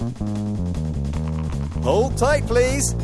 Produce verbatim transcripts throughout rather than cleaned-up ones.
Hold tight, please.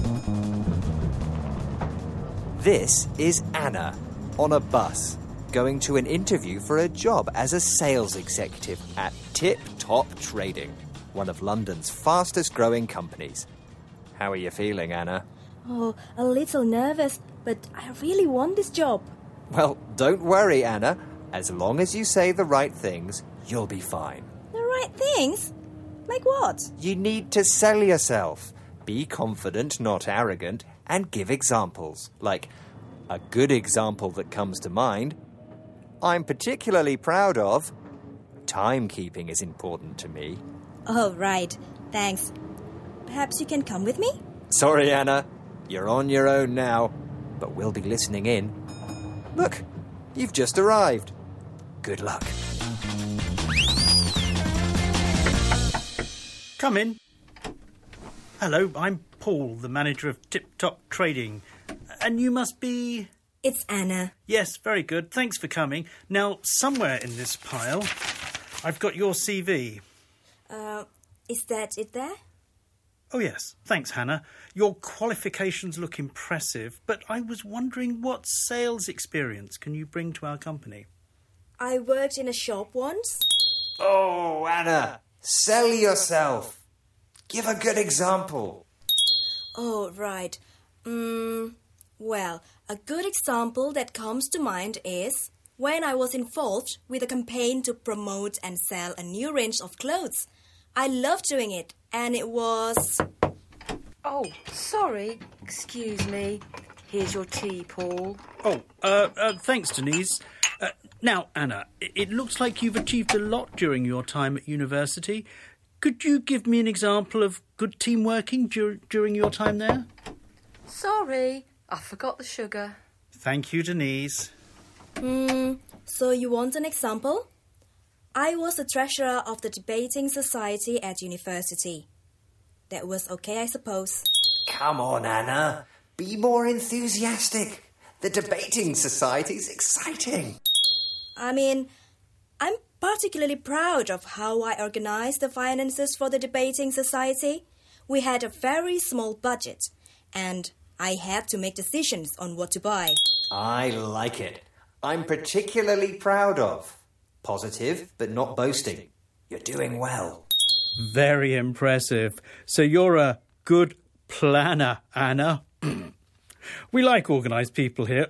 This is Anna on a bus going to an interview for a job as a sales executive at Tip Top Trading, one of London's fastest growing companies. How are you feeling, Anna? Oh, a little nervous, but I really want this job. Well, don't worry, Anna. As long as you say the right things, you'll be fine. The right things? Like what? You need to sell yourself. Be confident, not arrogant, and give examples. Like, a good example that comes to mind, I'm particularly proud of, timekeeping is important to me. Oh, right. Thanks. Perhaps you can come with me? Sorry, Anna. You're on your own now, but we'll be listening in. Look, you've just arrived. Good luck. Come in. Hello, I'm Paul, the manager of Tip Top Trading. And you must be... It's Anna. Yes, very good. Thanks for coming. Now, somewhere in this pile, I've got your C V. Uh, is that it there? Oh, yes. Thanks, Hannah. Your qualifications look impressive, but I was wondering what sales experience can you bring to our company? I worked in a shop once. Oh, Anna, sell yourself. Give a good example. Oh, right. Mm, well, a good example that comes to mind is when I was involved with a campaign to promote and sell a new range of clothes. I loved doing it, and it was... Oh, sorry. Excuse me. Here's your tea, Paul. Oh, uh, uh thanks, Denise. Uh, now, Anna, it, it looks like you've achieved a lot during your time at university. Could you give me an example of good team working dur- during your time there? Sorry, I forgot the sugar. Thank you, Denise. Hmm, so you want an example? I was the treasurer of the debating society at university. That was okay, I suppose. Come on, Anna. Be more enthusiastic. The debating society's exciting. I mean, I'm particularly proud of how I organized the finances for the debating society. We had a very small budget, and I had to make decisions on what to buy. I like it. I'm particularly proud of. Positive, but not boasting. You're doing well. Very impressive. So you're a good planner, Anna. We like organised people here.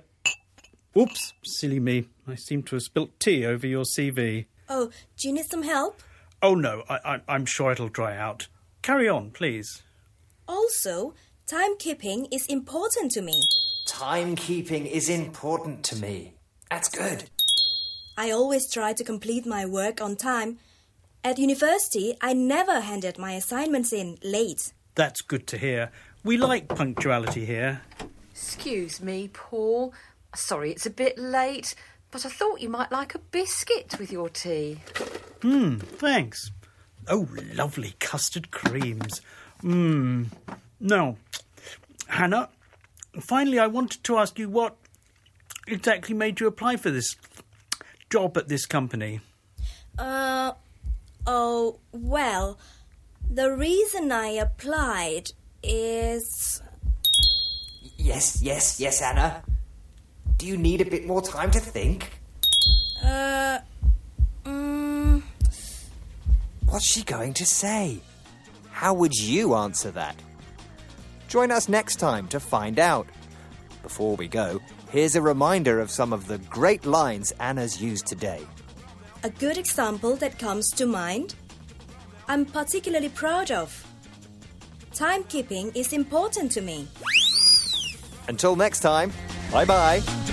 Oops, silly me. I seem to have spilt tea over your C V. Oh, do you need some help? Oh, no, I, I, I'm sure it'll dry out. Carry on, please. Also, timekeeping is important to me. Timekeeping is important to me. That's good. I always try to complete my work on time. At university, I never handed my assignments in late. That's good to hear. We like punctuality here. Excuse me, Paul. Sorry it's a bit late, but I thought you might like a biscuit with your tea. Hmm, thanks. Oh, lovely custard creams. Mmm. Now, Hannah, finally I wanted to ask you what exactly made you apply for this job at this company. Uh, oh, well, the reason I applied is... Yes, yes, yes, Anna. Do you need a bit more time to think? Uh, um... What's she going to say? How would you answer that? Join us next time to find out. Before we go, here's a reminder of some of the great lines Anna's used today. A good example that comes to mind, I'm particularly proud of. Timekeeping is important to me. Until next time, bye-bye.